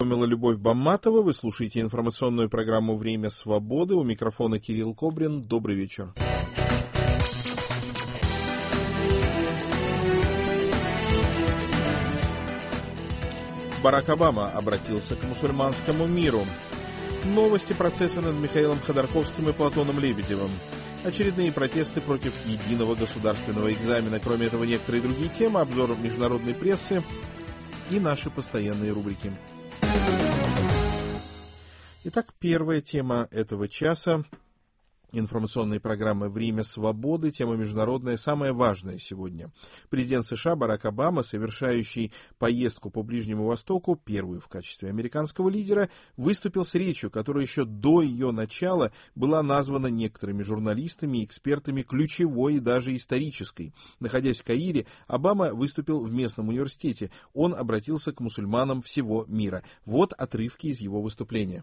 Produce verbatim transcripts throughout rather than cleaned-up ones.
познакомила Любовь Бамматова. Вы слушаете информационную программу «Время свободы». У микрофона Кирилл Кобрин. Добрый вечер. Барак Обама обратился к мусульманскому миру. Новости процесса над Михаилом Ходорковским и Платоном Лебедевым. Очередные протесты против единого государственного экзамена. Кроме этого, некоторые другие темы, обзор международной прессы и наши постоянные рубрики. Итак, первая тема этого часа информационной программы «Время свободы». Тема международная, самая важная сегодня. Президент США Барак Обама, совершающий поездку по Ближнему Востоку, первую в качестве американского лидера, выступил с речью, которая еще до ее начала была названа некоторыми журналистами и экспертами ключевой и даже исторической. Находясь в Каире, Обама выступил в местном университете. Он обратился к мусульманам всего мира. Вот отрывки из его выступления.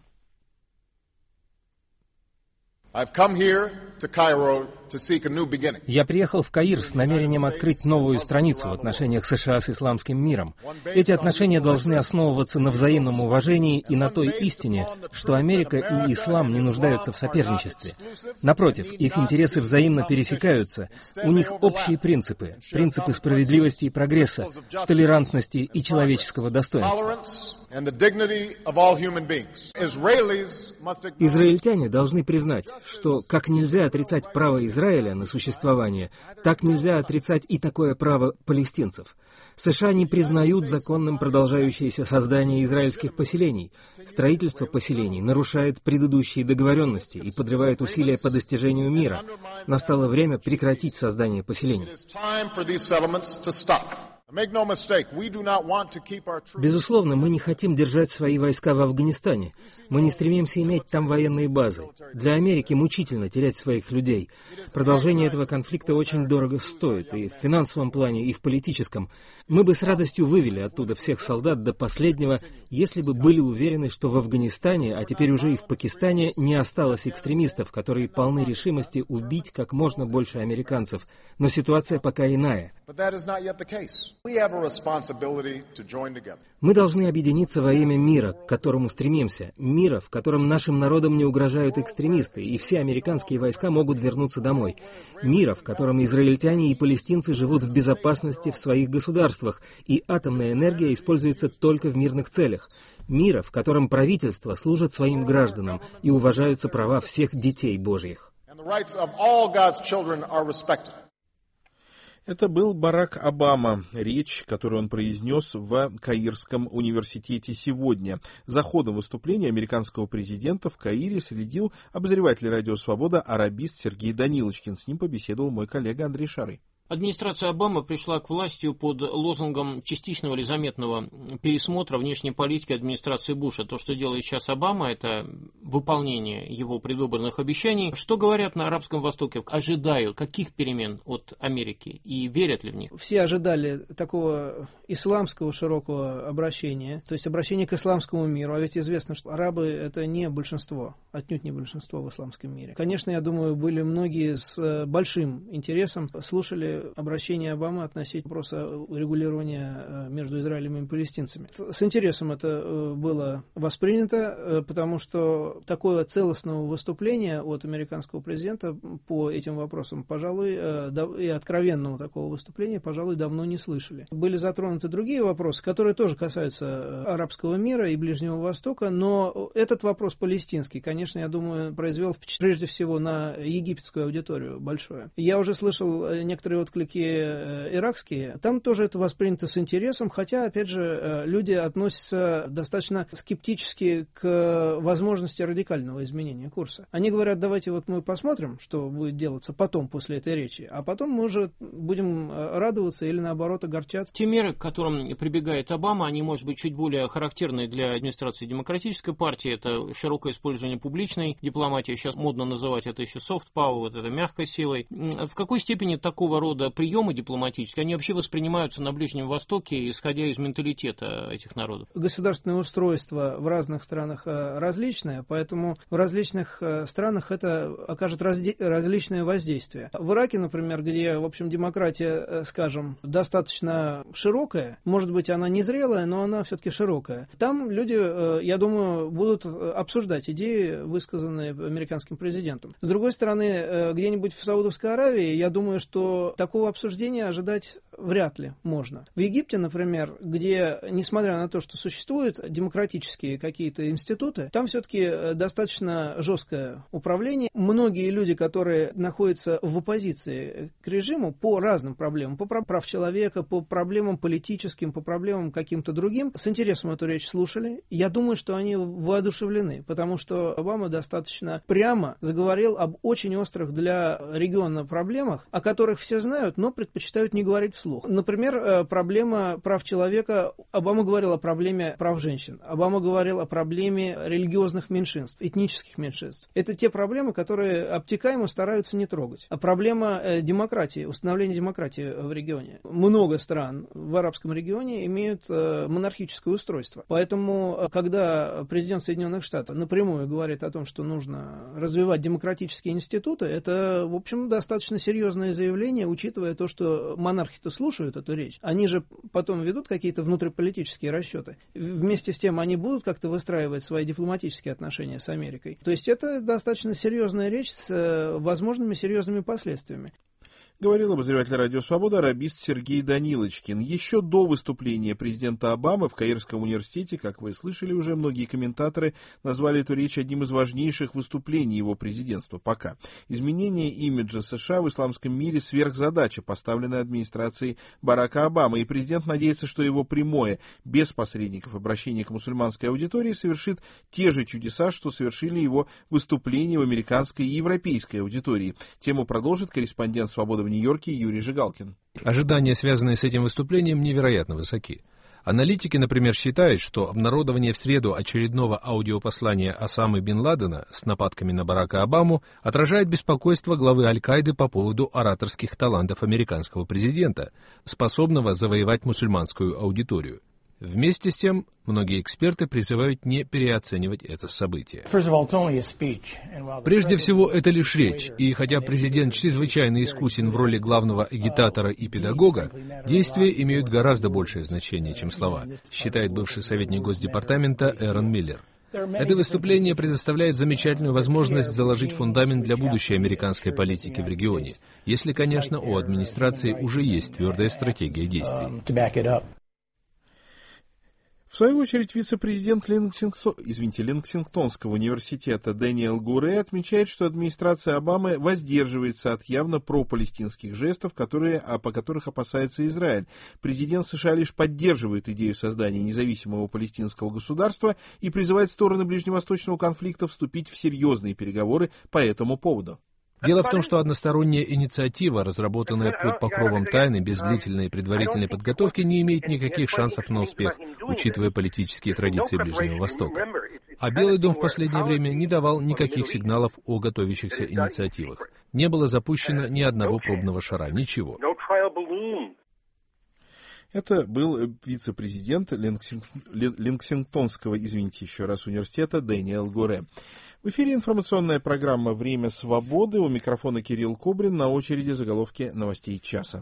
Я приехал в Каир с намерением открыть новую страницу в отношениях США с исламским миром. Эти отношения должны основываться на взаимном уважении и на той истине, что Америка и ислам не нуждаются в соперничестве. Напротив, их интересы взаимно пересекаются. У них общие принципы, принципы справедливости и прогресса, толерантности и человеческого достоинства. Израильтяне должны признать, что как нельзя отрицать право Израиля на существование, так нельзя отрицать и такое право палестинцев. США не признают законным продолжающееся создание израильских поселений. Строительство поселений нарушает предыдущие договоренности и подрывает усилия по достижению мира. Настало время прекратить создание поселений. Безусловно, мы не хотим держать свои войска в Афганистане. Мы не стремимся иметь там военные базы. Для Америки мучительно терять своих людей. Продолжение этого конфликта очень дорого стоит, и в финансовом плане, и в политическом. Мы бы с радостью вывели оттуда всех солдат до последнего, если бы были уверены, что в Афганистане, а теперь уже и в Пакистане, не осталось экстремистов, которые полны решимости убить как можно больше американцев. Но ситуация пока иная. Мы должны объединиться во имя мира, к которому стремимся. Мира, в котором нашим народам не угрожают экстремисты, и все американские войска могут вернуться домой. Мира, в котором израильтяне и палестинцы живут в безопасности в своих государствах, и атомная энергия используется только в мирных целях. Мира, в котором правительства служат своим гражданам и уважаются права всех детей Божьих. Это был Барак Обама, речь, которую он произнес в Каирском университете сегодня. За ходом выступления американского президента в Каире следил обозреватель «Радио Свобода», арабист Сергей Данилочкин. С ним побеседовал мой коллега Андрей Шарый. Администрация Обамы пришла к власти под лозунгом частичного или заметного пересмотра внешней политики администрации Буша. То, что делает сейчас Обама, это выполнение его предвыборных обещаний. Что говорят на Арабском Востоке? Ожидают каких перемен от Америки и верят ли в них? Все ожидали такого исламского широкого обращения, то есть обращения к исламскому миру. А ведь известно, что арабы — это не большинство, отнюдь не большинство в исламском мире. Конечно, я думаю, были многие с большим интересом слушали обращение Обамы относительно вопроса регулирования между Израилем и палестинцами. С интересом это было воспринято, потому что такое целостного выступления от американского президента по этим вопросам, пожалуй, и откровенного такого выступления, пожалуй, давно не слышали. Были затронуты другие вопросы, которые тоже касаются арабского мира и Ближнего Востока, но этот вопрос палестинский, конечно, я думаю, произвел впечатление прежде всего на египетскую аудиторию большое. Я уже слышал некоторые отклики иракские, там тоже это воспринято с интересом, хотя, опять же, люди относятся достаточно скептически к возможности радикального изменения курса. Они говорят, давайте вот мы посмотрим, что будет делаться потом, после этой речи, а потом мы уже будем радоваться или, наоборот, огорчаться. Те меры, к которым прибегает Обама, они, может быть, чуть более характерны для администрации Демократической партии. Это широкое использование публичной дипломатии, сейчас модно называть это еще soft power, вот это мягкой силой. В какой степени такого рода рода приемы дипломатические, они вообще воспринимаются на Ближнем Востоке, исходя из менталитета этих народов? Государственное устройство в разных странах различное, поэтому в различных странах это окажет разде- различное воздействие. В Ираке, например, где, в общем, демократия, скажем, достаточно широкая, может быть, она не зрелая, но она все-таки широкая. Там люди, я думаю, будут обсуждать идеи, высказанные американским президентом. С другой стороны, где-нибудь в Саудовской Аравии, я думаю, что такого обсуждения ожидать вряд ли можно. В Египте, например, где, несмотря на то, что существуют демократические какие-то институты, там все-таки достаточно жесткое управление. Многие люди, которые находятся в оппозиции к режиму по разным проблемам, по прав человека, по проблемам политическим, по проблемам каким-то другим, с интересом эту речь слушали. Я думаю, что они воодушевлены, потому что Обама достаточно прямо заговорил об очень острых для региона проблемах, о которых все знают, но предпочитают не говорить вслух. Например, проблема прав человека. Обама говорил о проблеме прав женщин. Обама говорил о проблеме религиозных меньшинств, этнических меньшинств. Это те проблемы, которые обтекаемо стараются не трогать. А проблема демократии, установления демократии в регионе. Много стран в арабском регионе имеют монархическое устройство. Поэтому, когда президент Соединенных Штатов напрямую говорит о том, что нужно развивать демократические институты, это, в общем, достаточно серьезное заявление, учитывая то, что монархи-то слушают эту речь. Они же потом ведут какие-то внутриполитические расчеты. Вместе с тем они будут как-то выстраивать свои дипломатические отношения с Америкой. То есть это достаточно серьезная речь с возможными серьезными последствиями. Говорил обозреватель «Радио Свобода» арабист Сергей Данилочкин. Еще до выступления президента Обамы в Каирском университете, как вы слышали уже, многие комментаторы назвали эту речь одним из важнейших выступлений его президентства пока. Изменение имиджа США в исламском мире — сверхзадача, поставленная администрацией Барака Обамы, и президент надеется, что его прямое, без посредников, обращение к мусульманской аудитории совершит те же чудеса, что совершили его выступления в американской и европейской аудитории. Тему продолжит корреспондент «Свободы» в Нью-Йорке Юрий Жигалкин. Ожидания, связанные с этим выступлением, невероятно высоки. Аналитики, например, считают, что обнародование в среду очередного аудиопослания Осамы бен Ладена с нападками на Барака Обаму отражает беспокойство главы Аль-Каиды по поводу ораторских талантов американского президента, способного завоевать мусульманскую аудиторию. Вместе с тем, многие эксперты призывают не переоценивать это событие. Прежде всего, это лишь речь, и хотя президент чрезвычайно искусен в роли главного агитатора и педагога, действия имеют гораздо большее значение, чем слова, считает бывший советник Госдепартамента Эрон Миллер. Это выступление предоставляет замечательную возможность заложить фундамент для будущей американской политики в регионе, если, конечно, у администрации уже есть твердая стратегия действий. В свою очередь, вице-президент Ленксингтон, извините, Ленксингтонского университета Дэниел Гуре отмечает, что администрация Обамы воздерживается от явно пропалестинских жестов, которые, а по которых опасается Израиль. Президент США лишь поддерживает идею создания независимого палестинского государства и призывает стороны ближневосточного конфликта вступить в серьезные переговоры по этому поводу. Дело в том, что односторонняя инициатива, разработанная под покровом тайны, без длительной предварительной подготовки, не имеет никаких шансов на успех, учитывая политические традиции Ближнего Востока. А Белый дом в последнее время не давал никаких сигналов о готовящихся инициативах. Не было запущено ни одного пробного шара, ничего. Это был вице-президент Ленксинг... Ленксингтонского, извините еще раз, университета Дэниел Гуре. В эфире информационная программа «Время свободы». У микрофона Кирилл Кобрин. На очереди заголовки новостей часа.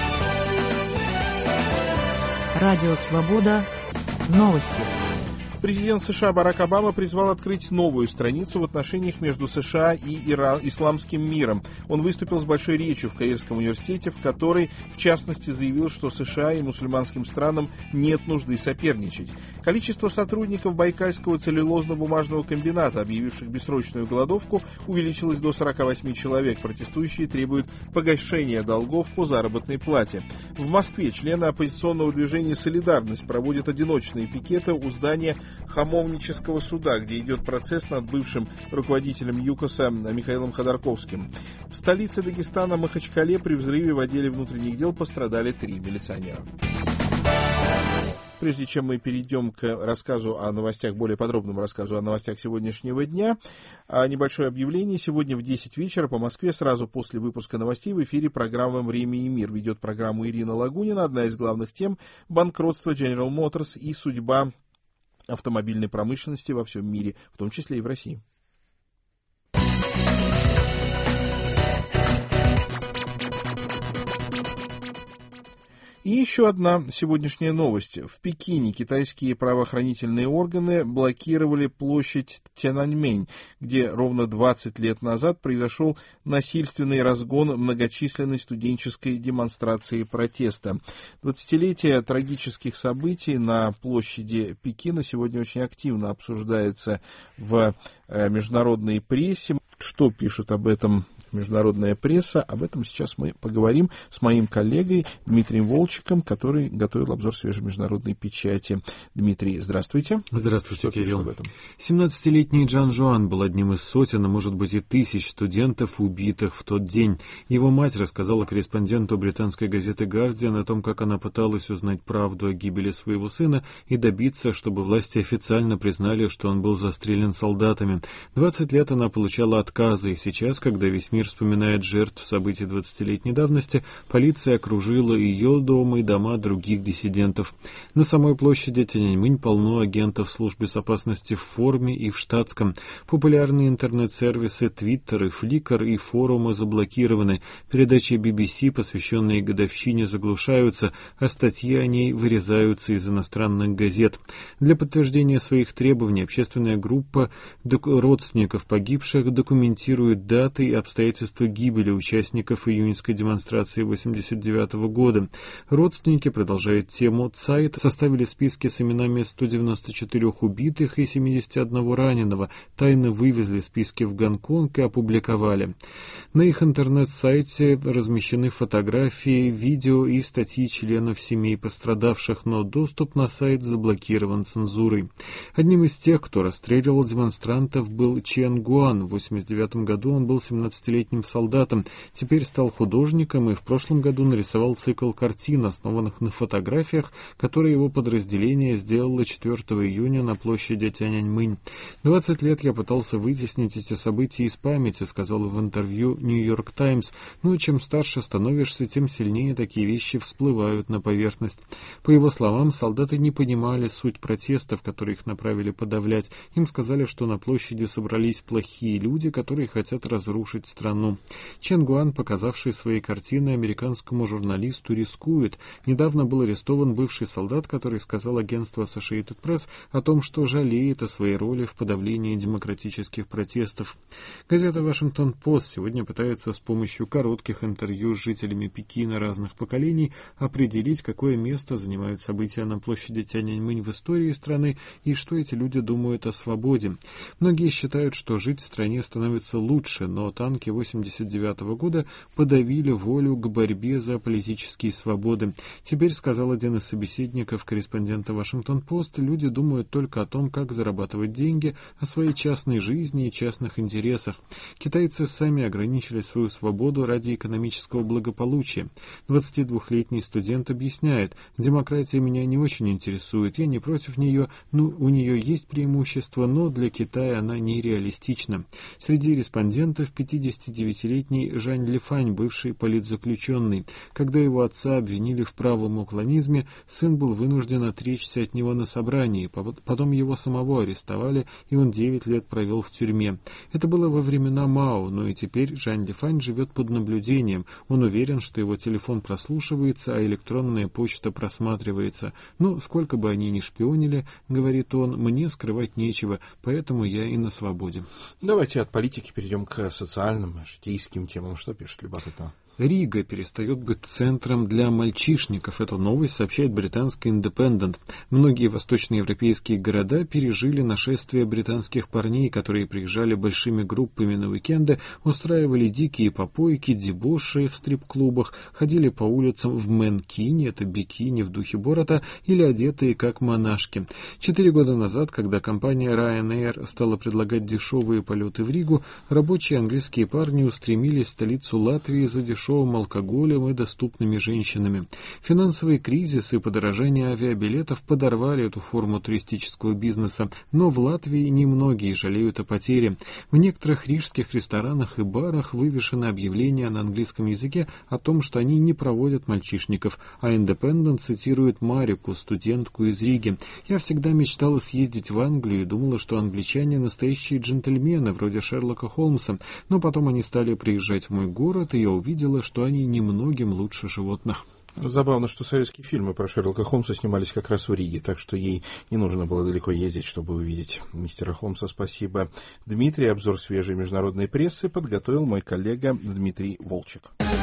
Радио «Свобода». Новости. Президент США Барак Обама призвал открыть новую страницу в отношениях между США и Ира... исламским миром. Он выступил с большой речью в Каирском университете, в которой, в частности, заявил, что США и мусульманским странам нет нужды соперничать. Количество сотрудников Байкальского целлюлозно-бумажного комбината, объявивших бессрочную голодовку, увеличилось до сорока восьми человек. Протестующие требуют погашения долгов по заработной плате. В Москве члены оппозиционного движения «Солидарность» проводят одиночные пикеты у здания Хамовнического суда, где идет процесс над бывшим руководителем ЮКОСа Михаилом Ходорковским. В столице Дагестана Махачкале при взрыве в отделе внутренних дел пострадали три милиционера. Прежде чем мы перейдем к рассказу о новостях, более подробному рассказу о новостях сегодняшнего дня, небольшое объявление. Сегодня в десять вечера по Москве, сразу после выпуска новостей, в эфире программа «Время и мир». Ведет программу Ирина Лагунина. Одна из главных тем – банкротство General Motors и судьба автомобильной промышленности во всем мире, в том числе и в России. И еще одна сегодняшняя новость. В Пекине китайские правоохранительные органы блокировали площадь Тяньаньмэнь, где ровно двадцать лет назад произошел насильственный разгон многочисленной студенческой демонстрации протеста. Двадцатилетие трагических событий на площади Пекина сегодня очень активно обсуждается в международной прессе. Что пишут об этом международная пресса? Об этом сейчас мы поговорим с моим коллегой Дмитрием Волчиком, который готовил обзор свежей международной печати. Дмитрий, здравствуйте. Здравствуйте, Что Кирилл. семнадцатилетний Джан Жуан был одним из сотен, а может быть и тысяч студентов, убитых в тот день. Его мать рассказала корреспонденту британской газеты «Гардиан» о том, как она пыталась узнать правду о гибели своего сына и добиться, чтобы власти официально признали, что он был застрелен солдатами. двадцать лет она получала отказы, и сейчас, когда весь мир вспоминает жертв событий двадцатилетней давности, полиция окружила ее дом и дома других диссидентов. На самой площади Тяньаньмэнь полно агентов служб безопасности в форме и в штатском. Популярные интернет-сервисы Twitter и Flickr и форумы заблокированы. Передачи би би си, посвященные годовщине, заглушаются, а статьи о ней вырезаются из иностранных газет. Для подтверждения своих требований общественная группа родственников погибших документирует даты и обстоятельства гибели участников июньской демонстрации восемьдесят девятого года. Родственники, продолжает тему сайт, составили списки с именами ста девяноста четырёх убитых и семидесяти одного раненого, тайно вывезли списки в Гонконг и опубликовали. На их интернет-сайте размещены фотографии, видео и статьи членов семей пострадавших, но доступ на сайт заблокирован цензурой. Одним из тех, кто расстреливал демонстрантов, был Чен Гуан. В восемьдесят девятом году он был семнадцатилетним солдатом, теперь стал художником и в прошлом году нарисовал цикл картин, основанных на фотографиях, которые его подразделение сделало четвёртого июня на площади Тяньаньмэнь. «Двадцать лет я пытался вытеснить эти события из памяти», сказал в интервью «Нью-Йорк Таймс». «Ну, чем старше становишься, тем сильнее такие вещи всплывают на поверхность». По его словам, солдаты не понимали суть протестов, которые их направили подавлять. Им сказали, что на площади собрались плохие люди, которые хотят разрушить страну. Чен Гуан, показавший свои картины американскому журналисту, рискует. Недавно был арестован бывший солдат, который сказал агентству Associated Press о том, что жалеет о своей роли в подавлении демократических протестов. Газета «Вашингтон-Пост» сегодня пытается с помощью коротких интервью с жителями Пекина разных поколений определить, какое место занимают события на площади Тяньаньмэнь в истории страны и что эти люди думают о свободе. Многие считают, что жить в стране становится лучше, но танки восемьдесят девятого года подавили волю к борьбе за политические свободы. Теперь, сказал один из собеседников корреспондента «Вашингтон-Пост», люди думают только о том, как зарабатывать деньги, о своей частной жизни и частных интересах. Китайцы сами ограничили свою свободу ради экономического благополучия. двадцатидвухлетний студент объясняет: «Демократия меня не очень интересует, я не против нее, ну, у нее есть преимущества, но для Китая она нереалистична». Среди респондентов пятидесятидевятилетний Жань Лифань, бывший политзаключенный. Когда его отца обвинили в правом уклонизме, сын был вынужден отречься от него на собрании, потом его самого арестовали, и он девять лет провел в тюрьме. Это было во времена Мао, но и теперь Жань Лифань живет под наблюдением. Он уверен, что его телефон прослушивается, а электронная почта просматривается. Но сколько бы они ни шпионили, говорит он, мне скрывать нечего, поэтому я и на свободе. Давайте от политики перейдем к социальным, житейским темам. Что пишет любопытно? Рига перестает быть центром для мальчишников. Эту новость сообщает британский «Индепендент». Многие восточноевропейские города пережили нашествие британских парней, которые приезжали большими группами на уикенды, устраивали дикие попойки, дебоши в стрип-клубах, ходили по улицам в мэнкине, это бикини в духе Борота, или одетые как монашки. Четыре года назад, когда компания Ryanair стала предлагать дешевые полеты в Ригу, рабочие английские парни устремились в столицу Латвии за дешевые дешевым алкоголем и доступными женщинами. Финансовый кризис и подорожание авиабилетов подорвали эту форму туристического бизнеса, но в Латвии немногие жалеют о потере. В некоторых рижских ресторанах и барах вывешены объявления на английском языке о том, что они не проводят мальчишников, а Independent цитирует Марику, студентку из Риги. «Я всегда мечтала съездить в Англию и думала, что англичане настоящие джентльмены, вроде Шерлока Холмса, но потом они стали приезжать в мой город, и я увидела, что они немногим лучше животных». Забавно, что советские фильмы про Шерлока Холмса снимались как раз в Риге, так что ей не нужно было далеко ездить, чтобы увидеть мистера Холмса. Спасибо, Дмитрий. Обзор свежей международной прессы подготовил мой коллега Дмитрий Волчек.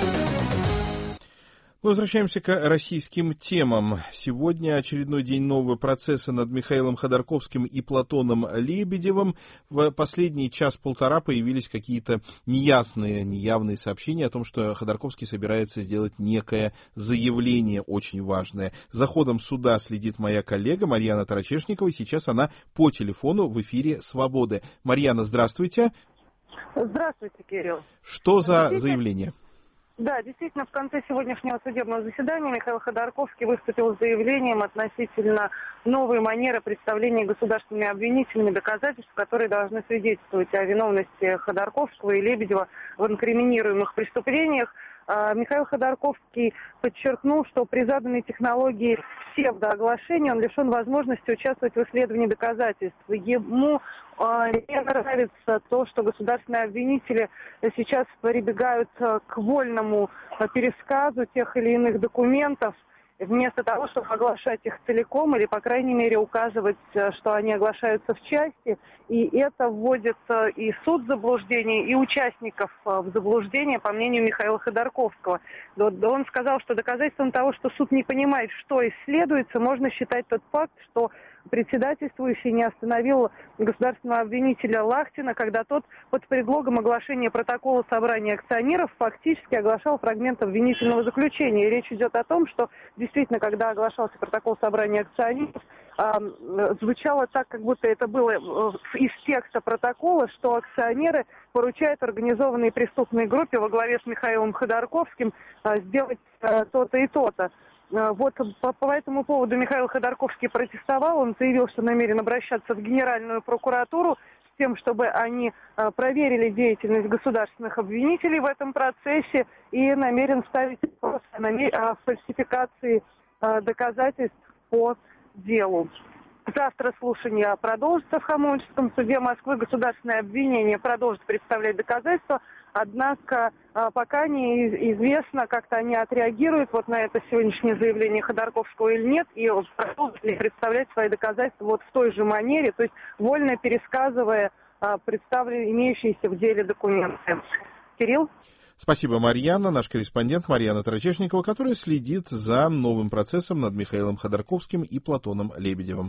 Возвращаемся к российским темам. Сегодня очередной день нового процесса над Михаилом Ходорковским и Платоном Лебедевым. В последний час-полтора появились какие-то неясные, неявные сообщения о том, что Ходорковский собирается сделать некое заявление очень важное. За ходом суда следит моя коллега Марьяна Тарачешникова, и сейчас она по телефону в эфире «Свободы». Марьяна, здравствуйте. Здравствуйте, Кирилл. Что за заявление? Да, действительно, в конце сегодняшнего судебного заседания Михаил Ходорковский выступил с заявлением относительно новой манеры представления государственными обвинителями доказательств, которые должны свидетельствовать о виновности Ходорковского и Лебедева в инкриминируемых преступлениях. Михаил Ходорковский подчеркнул, что при заданной технологии псевдооглашения он лишен возможности участвовать в исследовании доказательств. Ему не нравится то, что государственные обвинители сейчас прибегают к вольному пересказу тех или иных документов, вместо того, чтобы оглашать их целиком или, по крайней мере, указывать, что они оглашаются в части. И это вводит и суд в заблуждение, и участников в заблуждение, по мнению Михаила Ходорковского. Он сказал, что доказательством того, что суд не понимает, что исследуется, можно считать тот факт, что председательствующий не остановил государственного обвинителя Лахтина, когда тот под предлогом оглашения протокола собрания акционеров фактически оглашал фрагмент обвинительного заключения. И речь идет о том, что действительно, когда оглашался протокол собрания акционеров, э, звучало так, как будто это было из текста протокола, что акционеры поручают организованной преступной группе во главе с Михаилом Ходорковским э, сделать э, то-то и то-то. Вот по, по этому поводу Михаил Ходорковский протестовал. Он заявил, что намерен обращаться в Генеральную прокуратуру с тем, чтобы они а, проверили деятельность государственных обвинителей в этом процессе, и намерен ставить вопрос о, намер... о фальсификации а, доказательств по делу. Завтра слушание продолжится в Хамовническом суде Москвы. Государственное обвинение продолжит представлять доказательства. Однако пока не известно, как-то они отреагируют вот на это сегодняшнее заявление Ходорковского или нет, и продолжат ли представлять свои доказательства вот в той же манере, то есть вольно пересказывая представленные имеющиеся в деле документы. Кирилл? Спасибо, Марьяна, наш корреспондент Марьяна Тарачешникова, которая следит за новым процессом над Михаилом Ходорковским и Платоном Лебедевым.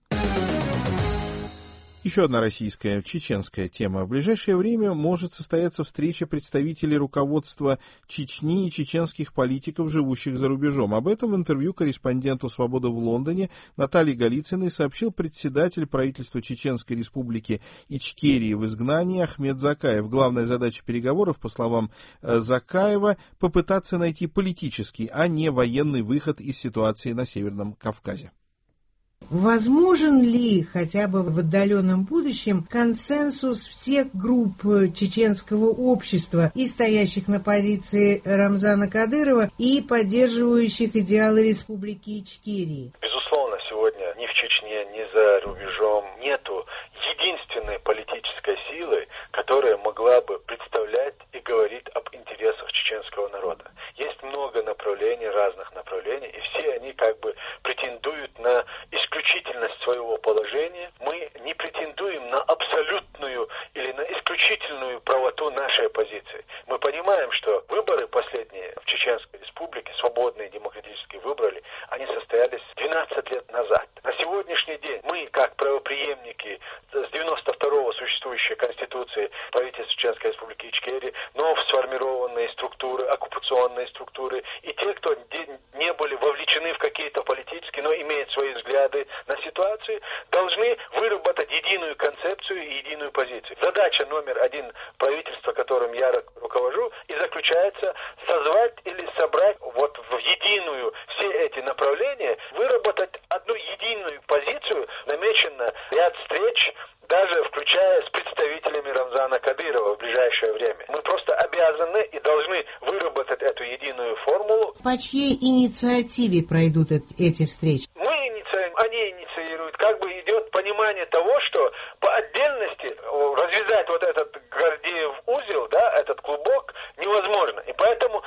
Еще одна российская, чеченская тема. В ближайшее время может состояться встреча представителей руководства Чечни и чеченских политиков, живущих за рубежом. Об этом в интервью корреспонденту «Свободы» в Лондоне Наталье Голицыной сообщил председатель правительства Чеченской республики Ичкерии в изгнании Ахмед Закаев. Главная задача переговоров, по словам Закаева, попытаться найти политический, а не военный выход из ситуации на Северном Кавказе. Возможен ли хотя бы в отдаленном будущем консенсус всех групп чеченского общества, и стоящих на позиции Рамзана Кадырова, и поддерживающих идеалы Республики Ичкерии? Безусловно, сегодня ни в Чечне, ни за рубежом нету единственной политической силы, которая могла бы представлять и говорить об интересах чеченского народа. Есть много направлений, разных направлений, и все они как бы претендуют на исключительность своего положения. Мы не претендуем на абсолютную или на исключительную правоту нашей позиции. Мы понимаем, что выборы последние в Чеченской республике, свободные демократические выборы, они состоялись двенадцать лет назад. На сегодняшний день мы, как правопреемники с девяносто второго существующей Конституции правительства Чеченской республики Ичкерии, но сформированные структуры, оккупационные структуры, и те, кто не были вовлечены в какие-то политические, но имеют свои взгляды на ситуацию, должны выработать единую концепцию концепцию и единую позицию. Задача номер один правительства, которым я руковожу, и заключается созвать или собрать вот в единую все эти направления, выработать одну единую позицию. Намечено ряд встреч, даже включая с представителями Рамзана Кадырова в ближайшее время. Мы просто обязаны и должны выработать эту единую формулу. По чьей инициативе пройдут эти встречи? Мы инициируем, они инициируют. Как бы идет понимание того, что по отдельности развязать вот этот Гордеев узел, да, этот клубок, невозможно. И поэтому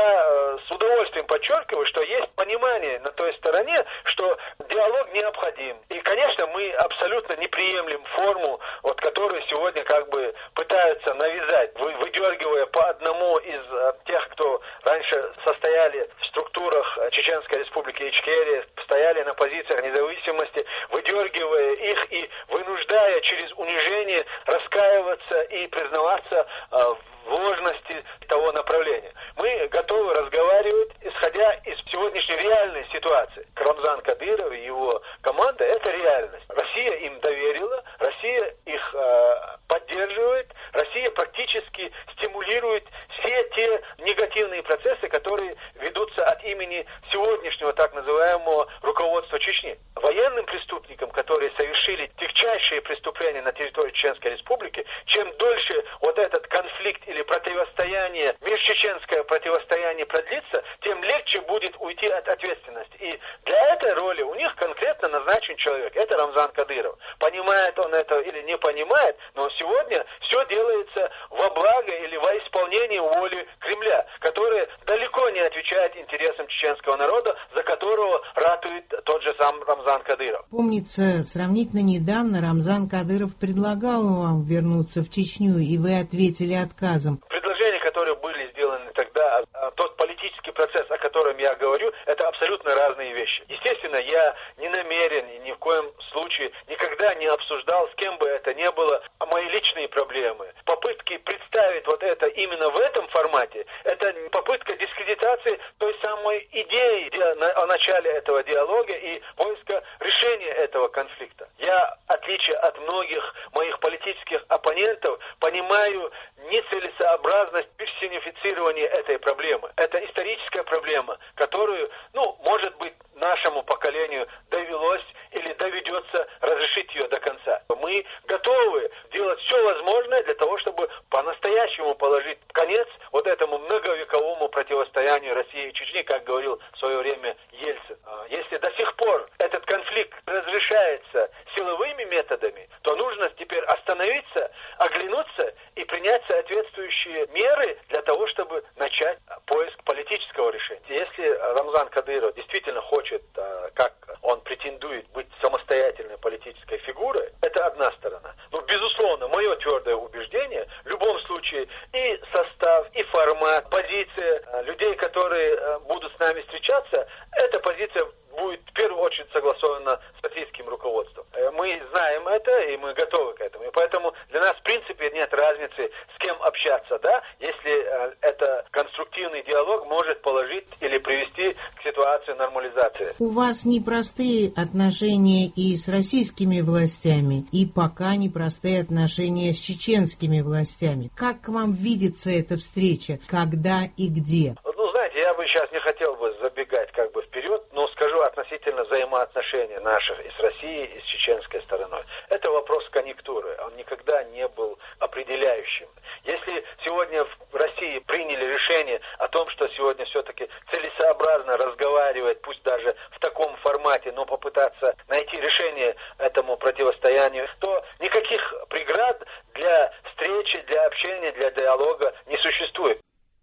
я с удовольствием подчеркиваю, что есть понимание на той стороне, что диалог необходим. И, конечно, мы абсолютно не приемлем форму, вот, которую сегодня как бы пытаются навязать, вы, выдергивая по одному из тех, кто раньше состояли в структурах Чеченской Республики Ичкерия, стояли на позициях независимости, выдергивая их и вынуждая через унижение раскаиваться и признаваться в ложности того направления. Мы готовы разговаривать, исходя из сегодняшней реальной ситуации. Рамзан Кадыров и его команда – это реальность. Россия им доверила, Россия их э, поддерживает, Россия практически стимулирует все те негативные процессы, которые ведутся от имени сегодняшнего так называемого руководства Чечни. Военным преступникам, которые совершили тягчайшие преступления на территории Чеченской Республики, чем дольше вот этот конфликт или противостояние, межчеченское противостояние продлится, тем легче будет уйти от ответственности. И для этой роли у них конкретно назначен человек. Это Рамзан Кадыров. Понимает он это или не понимает, но сегодня все делается во благо или во исполнение воли Кремля, которая далеко не отвечает интересам чеченского народа, за которого ратует тот же сам Рамзан Кадыров. Помнится, сравнительно недавно Рамзан Кадыров предлагал вам вернуться в Чечню, и вы ответили отказом. Предложения, которые были сделаны тогда, тот политический процесс, о котором я говорю, это абсолютно разные вещи. Естественно, я не намерен и ни в коем случае никогда не обсуждал, с кем бы это ни было, мои личные проблемы. Попытки представить вот это именно в этом формате, это попытка дискредитации той самой идеи о начале этого диалога и поиска решения этого конфликта. Я, в отличие от многих моих политических оппонентов, понимаю нецелесообразность персонифицирования этой проблемы. Это историческая проблема, которую, ну, может быть, нашему поколению довелось или доведется разрешить ее до конца. Мы готовы делать все возможное для того, чтобы по-настоящему положить конец вот этому многовековому противостоянию России и Чечни, как говорил в свое время Ельцин. Если до сих пор этот конфликт разрешается силовыми методами, то нужно теперь остановиться, оглянуться и принять соответствующие меры для того, чтобы начать поиск политического решения. Если Рамзан Кадыров действительно хочет, как он претендует, быть самостоятельной политической фигурой, это одна сторона. Но, безусловно, мое твердое убеждение, в любом случае и состав, и формат, позиция людей, которые будут с нами встречаться, эта позиция будет в первую очередь согласована с российским руководством. Мы знаем это, и мы готовы к этому. И поэтому для нас, в принципе, нет разницы, с кем общаться, да, если это конструктивный диалог может положить или привести к ситуации нормализации. У вас непростые отношения и с российскими властями, и пока непростые отношения с чеченскими властями. Как к вам видится эта встреча? Когда и где? Ну, знаете, я бы сейчас не хотел бы забегать как бы вперед, но скажу относительно взаимоотношений наших и с Россией, и с чеченской стороной. Это вопрос конъюнктуры, он никогда не был определяющим. Если сегодня в России приняли решение о том, что сегодня все-таки целесообразно разговаривать, пусть даже в таком формате, но попытаться найти решение этому противостоянию, то никаких преград для встречи, для общения, для диалога не существует.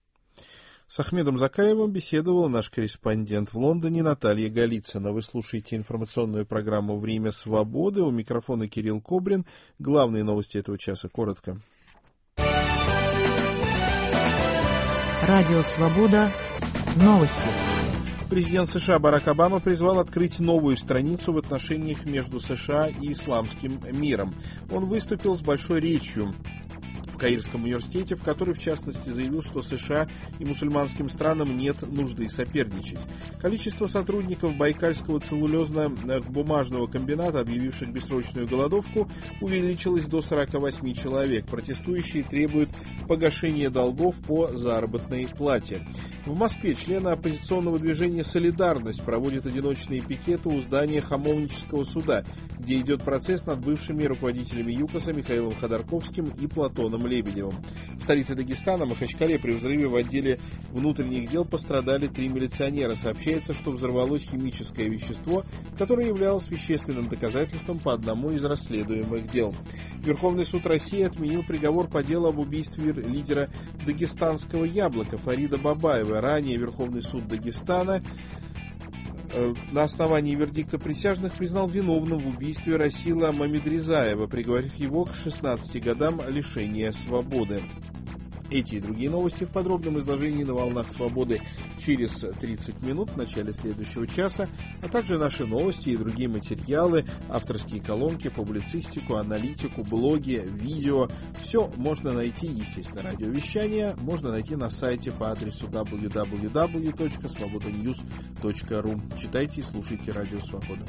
С Ахмедом Закаевым беседовал наш корреспондент в Лондоне Наталья Голицына. Вы слушаете информационную программу «Время свободы». У микрофона Кирилл Кобрин. Главные новости этого часа коротко. Радио «Свобода». Новости. Президент США Барак Обама призвал открыть новую страницу в отношениях между США и исламским миром. Он выступил с большой речью, в Каирском университете, в который, в частности, заявил, что США и мусульманским странам нет нужды соперничать. Количество сотрудников Байкальского целлюлезно-бумажного комбината, объявивших бессрочную голодовку, увеличилось до сорока восьми человек. Протестующие требуют погашения долгов по заработной плате. В Москве члены оппозиционного движения «Солидарность» проводят одиночные пикеты у здания Хамовнического суда, где идет процесс над бывшими руководителями ЮКОСа Михаилом Ходорковским и Платоном Лебедевым. В столице Дагестана, Махачкале, при взрыве в отделе внутренних дел пострадали три милиционера. Сообщается, что взорвалось химическое вещество, которое являлось вещественным доказательством по одному из расследуемых дел. Верховный суд России отменил приговор по делу об убийстве лидера дагестанского «Яблока» Фарида Бабаева. Ранее Верховный суд Дагестана э, на основании вердикта присяжных признал виновным в убийстве Расила Мамедризаева, приговорив его к шестнадцати годам лишения свободы. Эти и другие новости в подробном изложении на «Волнах Свободы» через тридцать минут в начале следующего часа, а также наши новости и другие материалы, авторские колонки, публицистику, аналитику, блоги, видео. Все можно найти, естественно, радиовещание можно найти на сайте по адресу дабл ю дабл ю дабл ю точка свобода ньюс точка ру. Читайте и слушайте Радио Свобода.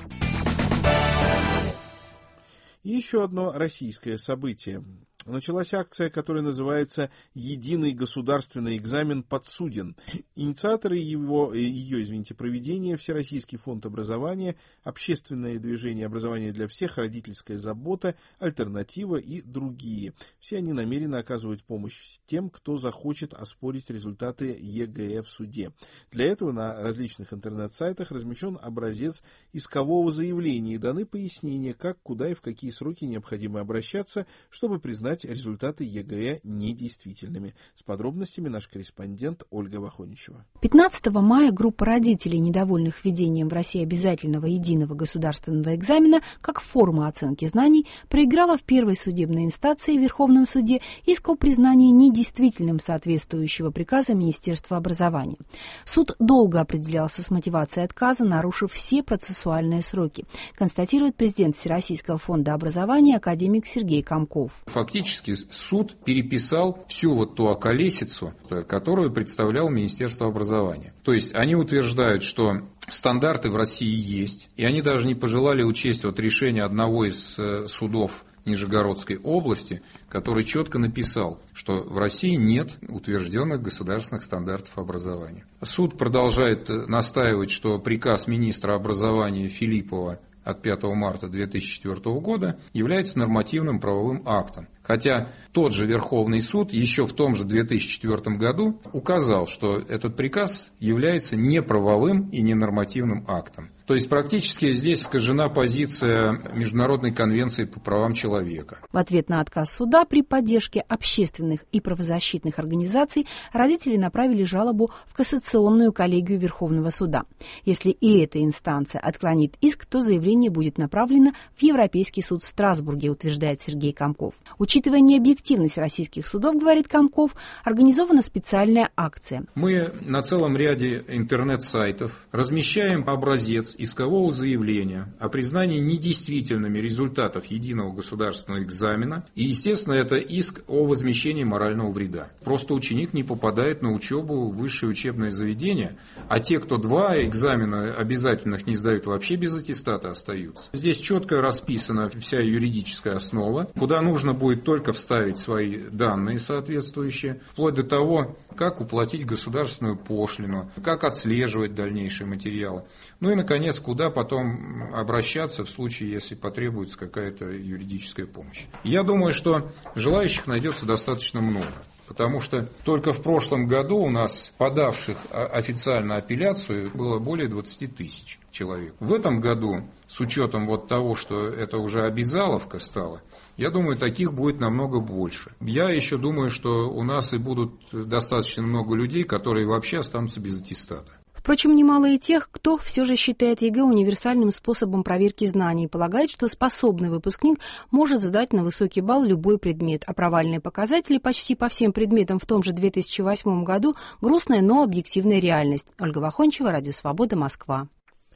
И еще одно российское событие. Началась акция, которая называется «Единый государственный экзамен подсуден». Инициаторы его, ее извините, проведения — Всероссийский фонд образования, Общественное движение образования для всех, Родительская забота, Альтернатива и другие. Все они намерены оказывать помощь тем, кто захочет оспорить результаты ЕГЭ в суде. Для этого на различных интернет-сайтах размещен образец искового заявления и даны пояснения, как, куда и в какие сроки необходимо обращаться, чтобы признать результаты ЕГЭ недействительными. С подробностями наш корреспондент Ольга Вахоничева. пятнадцатого мая группа родителей, недовольных введением в России обязательного единого государственного экзамена как формы оценки знаний, проиграла в первой судебной инстанции в Верховном суде иск о признании недействительным соответствующего приказа Министерства образования. Суд долго определялся с мотивацией отказа, нарушив все процессуальные сроки, констатирует президент Всероссийского фонда образования академик Сергей Комков. Фактически суд переписал всю вот ту околесицу, которую представлял Министерство образования. То есть они утверждают, что стандарты в России есть, и они даже не пожелали учесть вот решение одного из судов Нижегородской области, который четко написал, что в России нет утвержденных государственных стандартов образования. Суд продолжает настаивать, что приказ министра образования Филиппова от пятого марта две тысячи четвёртого года является нормативным правовым актом. Хотя тот же Верховный суд еще в том же две тысячи четвёртом году указал, что этот приказ является неправовым и ненормативным актом. То есть практически здесь искажена позиция Международной конвенции по правам человека. В ответ на отказ суда при поддержке общественных и правозащитных организаций родители направили жалобу в кассационную коллегию Верховного суда. Если и эта инстанция отклонит иск, то заявление будет направлено в Европейский суд в Страсбурге, утверждает Сергей Комков. Учитывая необъективность российских судов, говорит Комков, организована специальная акция. Мы на целом ряде интернет-сайтов размещаем образец искового заявления о признании недействительными результатов единого государственного экзамена. И, естественно, это иск о возмещении морального вреда. Просто ученик не попадает на учебу в высшее учебное заведение, а те, кто два экзамена обязательных не сдают, вообще без аттестата остаются. Здесь четко расписана вся юридическая основа, куда нужно будет только вставить свои данные соответствующие, вплоть до того, как уплатить государственную пошлину, как отслеживать дальнейшие материалы. Ну и, наконец, куда потом обращаться в случае, если потребуется какая-то юридическая помощь. Я думаю, что желающих найдется достаточно много. Потому что только в прошлом году у нас подавших официально апелляцию было более двадцати тысяч человек. В этом году, с учетом вот того, что это уже обязаловка стала, я думаю, таких будет намного больше. Я еще думаю, что у нас и будут достаточно много людей, которые вообще останутся без аттестата. Впрочем, немало и тех, кто все же считает ЕГЭ универсальным способом проверки знаний и полагает, что способный выпускник может сдать на высокий балл любой предмет, а провальные показатели почти по всем предметам в том же две тысячи восьмом году – грустная, но объективная реальность. Ольга Вахоничева, Радио Свобода, Москва.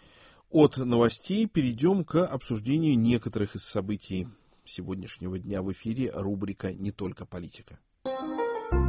От новостей перейдем к обсуждению некоторых из событий сегодняшнего дня. В эфире рубрика «Не только политика».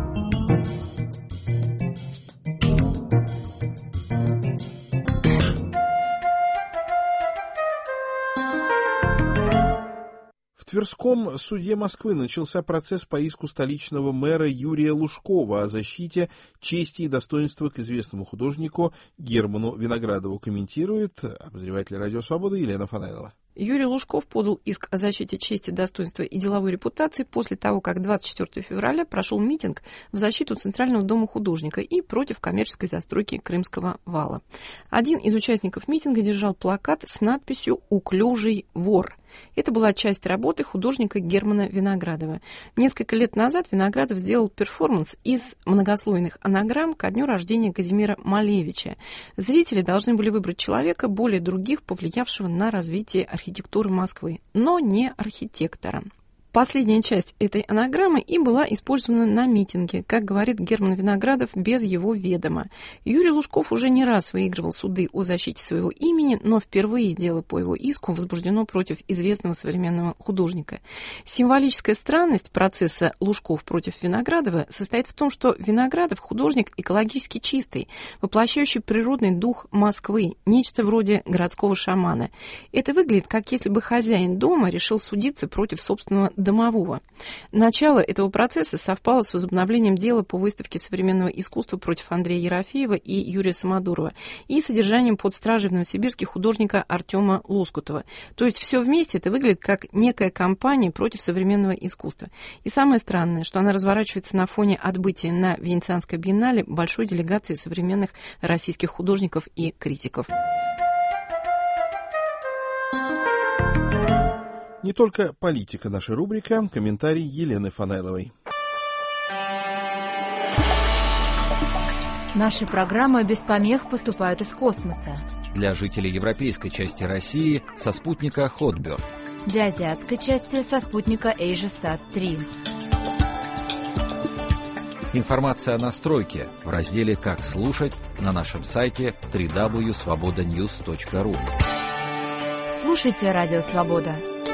В Тверском суде Москвы начался процесс по иску столичного мэра Юрия Лужкова о защите чести и достоинства к известному художнику Герману Виноградову. Комментирует обозреватель «Радио Свобода» Елена Фанайлова. Юрий Лужков подал иск о защите чести, достоинства и деловой репутации после того, как двадцать четвёртого февраля прошел митинг в защиту Центрального дома художника и против коммерческой застройки Крымского вала. Один из участников митинга держал плакат с надписью «Уклюжий вор». Это была часть работы художника Германа Виноградова. Несколько лет назад Виноградов сделал перформанс из многослойных анаграмм ко дню рождения Казимира Малевича. Зрители должны были выбрать человека, более других повлиявшего на развитие архитектуры Москвы, но не архитектора. Последняя часть этой анаграммы и была использована на митинге, как говорит Герман Виноградов, без его ведома. Юрий Лужков уже не раз выигрывал суды о защите своего имени, но впервые дело по его иску возбуждено против известного современного художника. Символическая странность процесса Лужков против Виноградова состоит в том, что Виноградов художник экологически чистый, воплощающий природный дух Москвы, нечто вроде городского шамана. Это выглядит, как если бы хозяин дома решил судиться против собственного домового. Начало этого процесса совпало с возобновлением дела по выставке современного искусства против Андрея Ерофеева и Юрия Самодурова и содержанием под стражей в Новосибирске художника Артема Лоскутова. То есть все вместе это выглядит как некая кампания против современного искусства. И самое странное, что она разворачивается на фоне отбытия на Венецианской биеннале большой делегации современных российских художников и критиков. Не только политика наша рубрика, комментарий Елены Фанайловой. Наши программы без помех поступают из космоса. Для жителей европейской части России со спутника Хотберг. Для азиатской части со спутника AsiaSat три. Информация о настройке в разделе «Как слушать» на нашем сайте дабл ю дабл ю дабл ю точка свобода ньюс точка ру. Слушайте Радио Свобода.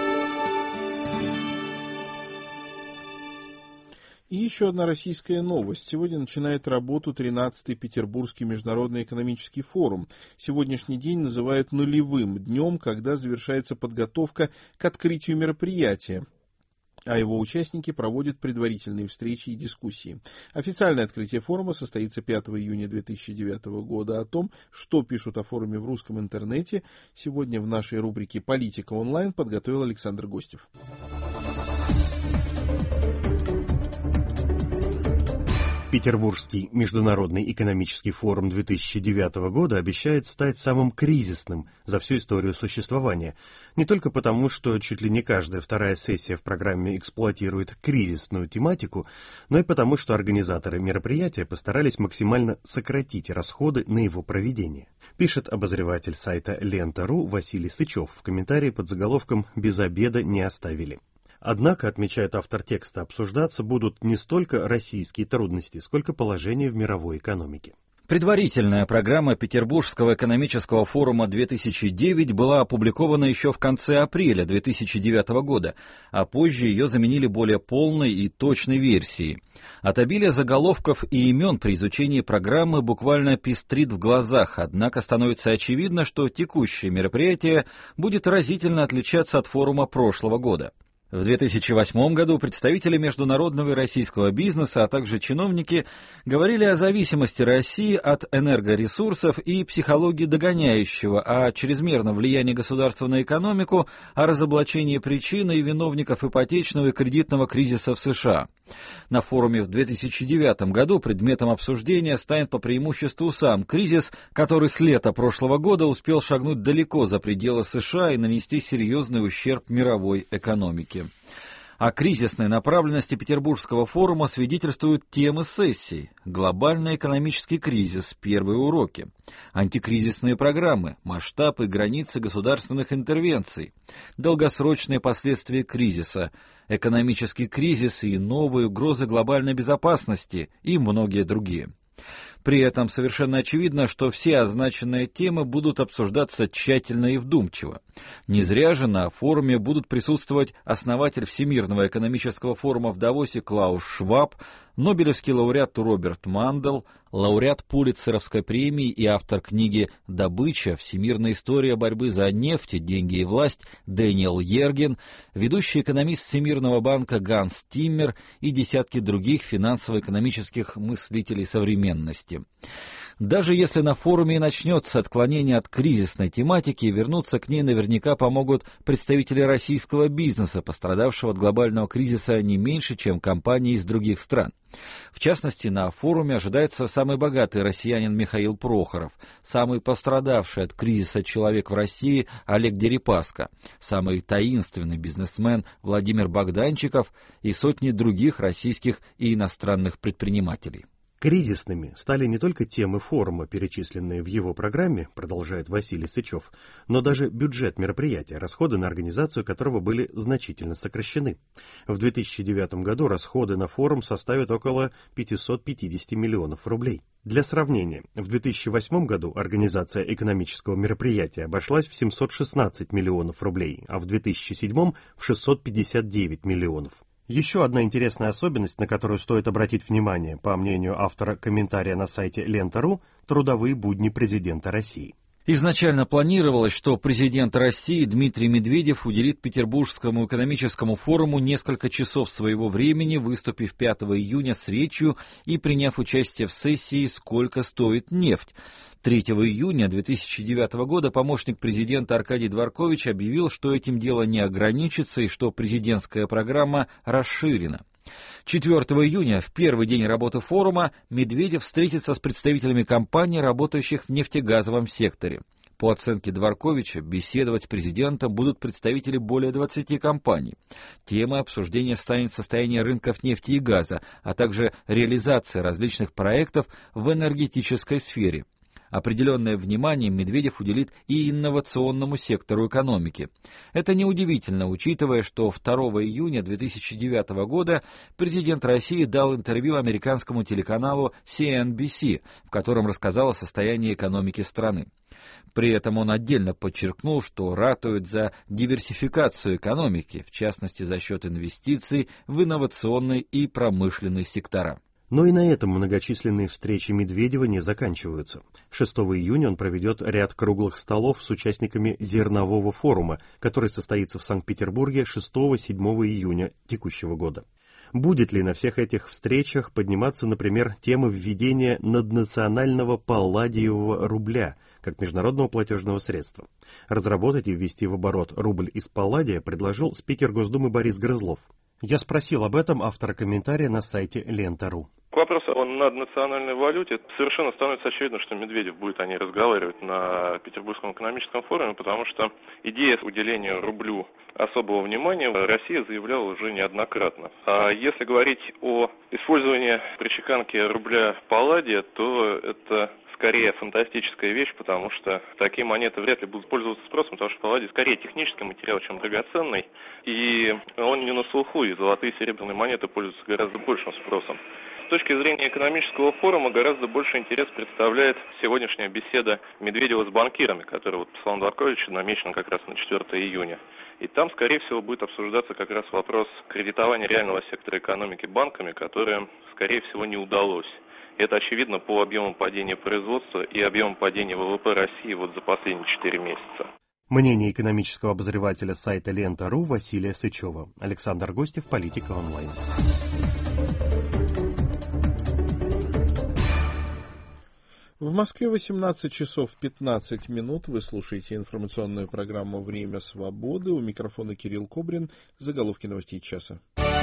И еще одна российская новость. Сегодня начинает работу тринадцатый Петербургский международный экономический форум. Сегодняшний день называют нулевым днем, когда завершается подготовка к открытию мероприятия, а его участники проводят предварительные встречи и дискуссии. Официальное открытие форума состоится пятого июня две тысячи девятого года. О том, что пишут о форуме в русском интернете, сегодня в нашей рубрике «Политика онлайн» подготовил Александр Гостев. Петербургский международный экономический форум две тысячи девятого года обещает стать самым кризисным за всю историю существования. Не только потому, что чуть ли не каждая вторая сессия в программе эксплуатирует кризисную тематику, но и потому, что организаторы мероприятия постарались максимально сократить расходы на его проведение. Пишет обозреватель сайта лента точка ру Василий Сычев в комментарии под заголовком «Без обеда не оставили». Однако, отмечает автор текста, обсуждаться будут не столько российские трудности, сколько положение в мировой экономике. Предварительная программа Петербургского экономического форума две тысячи девять была опубликована еще в конце апреля две тысячи девятого года, а позже ее заменили более полной и точной версией. От обилия заголовков и имен при изучении программы буквально пестрит в глазах, однако становится очевидно, что текущее мероприятие будет разительно отличаться от форума прошлого года. В две тысячи восьмом году представители международного и российского бизнеса, а также чиновники говорили о зависимости России от энергоресурсов и психологии догоняющего, о чрезмерном влиянии государства на экономику, о разоблачении причин и виновников ипотечного и кредитного кризиса в США. На форуме в две тысячи девятом году предметом обсуждения станет по преимуществу сам кризис, который с лета прошлого года успел шагнуть далеко за пределы США и нанести серьезный ущерб мировой экономике. О кризисной направленности Петербургского форума свидетельствуют темы сессий: глобальный экономический кризис, первые уроки, антикризисные программы, масштаб и границы государственных интервенций, долгосрочные последствия кризиса, экономический кризис и новые угрозы глобальной безопасности и многие другие. При этом совершенно очевидно, что все означенные темы будут обсуждаться тщательно и вдумчиво. Не зря же на форуме будут присутствовать основатель Всемирного экономического форума в Давосе Клаус Шваб, нобелевский лауреат Роберт Мандел, лауреат Пулитцеровской премии и автор книги «Добыча. Всемирная история борьбы за нефть, деньги и власть» Дэниел Йерген, ведущий экономист Всемирного банка Ганс Тиммер и десятки других финансово-экономических мыслителей современности. Даже если на форуме и начнется отклонение от кризисной тематики, вернуться к ней наверняка помогут представители российского бизнеса, пострадавшего от глобального кризиса не меньше, чем компании из других стран. В частности, на форуме ожидается самый богатый россиянин Михаил Прохоров, самый пострадавший от кризиса человек в России Олег Дерипаска, самый таинственный бизнесмен Владимир Богданчиков и сотни других российских и иностранных предпринимателей. Кризисными стали не только темы форума, перечисленные в его программе, продолжает Василий Сычев, но даже бюджет мероприятия, расходы на организацию которого были значительно сокращены. В две тысячи девятом году расходы на форум составят около пятьсот пятьдесят миллионов рублей. Для сравнения, в две тысячи восьмом году организация экономического мероприятия обошлась в семьсот шестнадцать миллионов рублей, а в две тысячи седьмом в шестьсот пятьдесят девять миллионов. Еще одна интересная особенность, на которую стоит обратить внимание, по мнению автора комментария на сайте Лента точка ру, трудовые будни президента России. Изначально планировалось, что президент России Дмитрий Медведев уделит Петербургскому экономическому форуму несколько часов своего времени, выступив пятого июня с речью и приняв участие в сессии «Сколько стоит нефть?». третьего июня две тысячи девятого года помощник президента Аркадий Дворкович объявил, что этим дело не ограничится и что президентская программа расширена. четвёртого июня, в первый день работы форума, Медведев встретится с представителями компаний, работающих в нефтегазовом секторе. По оценке Дворковича, беседовать с президентом будут представители более двадцати компаний. Темой обсуждения станет состояние рынков нефти и газа, а также реализация различных проектов в энергетической сфере. Определенное внимание Медведев уделит и инновационному сектору экономики. Это неудивительно, учитывая, что второго июня две тысячи девятого года президент России дал интервью американскому телеканалу си эн би си, в котором рассказал о состоянии экономики страны. При этом он отдельно подчеркнул, что ратует за диверсификацию экономики, в частности за счет инвестиций в инновационный и промышленный сектора. Но и на этом многочисленные встречи Медведева не заканчиваются. шестого июня он проведет ряд круглых столов с участниками зернового форума, который состоится в Санкт-Петербурге шестого-седьмого июня текущего года. Будет ли на всех этих встречах подниматься, например, тема введения наднационального палладиевого рубля как международного платежного средства? Разработать и ввести в оборот рубль из палладия предложил спикер Госдумы Борис Грызлов. Я спросил об этом автора комментария на сайте Лента точка ру. К вопросу о наднациональной валюте совершенно становится очевидно, что Медведев будет о ней разговаривать на Петербургском экономическом форуме, потому что идея уделения рублю особого внимания Россия заявляла уже неоднократно. А если говорить о использовании при чеканке рубля палладия, то это скорее фантастическая вещь, потому что такие монеты вряд ли будут пользоваться спросом, потому что палладий скорее технический материал, чем драгоценный, и он не на слуху, и золотые и серебряные монеты пользуются гораздо большим спросом. С точки зрения экономического форума гораздо больше интерес представляет сегодняшняя беседа Медведева с банкирами, которая, вот, по словам Дворковича, намечена как раз на четвёртого июня. И там, скорее всего, будет обсуждаться как раз вопрос кредитования реального сектора экономики банками, которое, скорее всего, не удалось. Это очевидно по объему падения производства и объему падения вэ вэ пэ России вот за последние четыре месяца. Мнение экономического обозревателя сайта Лента точка ру Василия Сычева. Александр Гостев, Политика онлайн. В Москве восемнадцать часов пятнадцать минут. Вы слушаете информационную программу «Время свободы». У микрофона Кирилл Кобрин. Заголовки новостей часа.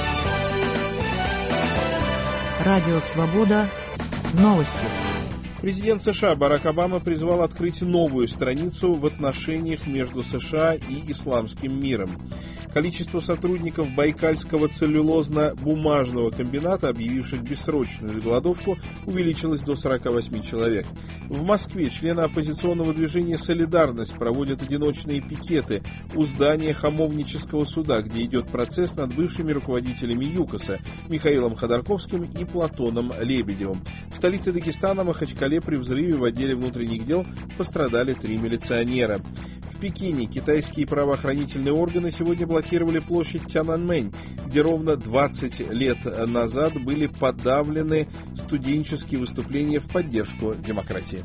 Радио «Свобода». Новости. Президент США Барак Обама призвал открыть новую страницу в отношениях между США и исламским миром. Количество сотрудников Байкальского целлюлозно-бумажного комбината, объявивших бессрочную голодовку, увеличилось до сорока восьми человек. В Москве члены оппозиционного движения «Солидарность» проводят одиночные пикеты у здания Хамовнического суда, где идет процесс над бывшими руководителями ЮКОСа Михаилом Ходорковским и Платоном Лебедевым. В столице Дагестана, Махачкале, при взрыве в отделе внутренних дел пострадали три милиционера. В Пекине китайские правоохранительные органы сегодня блокировали площадь Тяньаньмэнь, где ровно двадцать лет назад были подавлены студенческие выступления в поддержку демократии.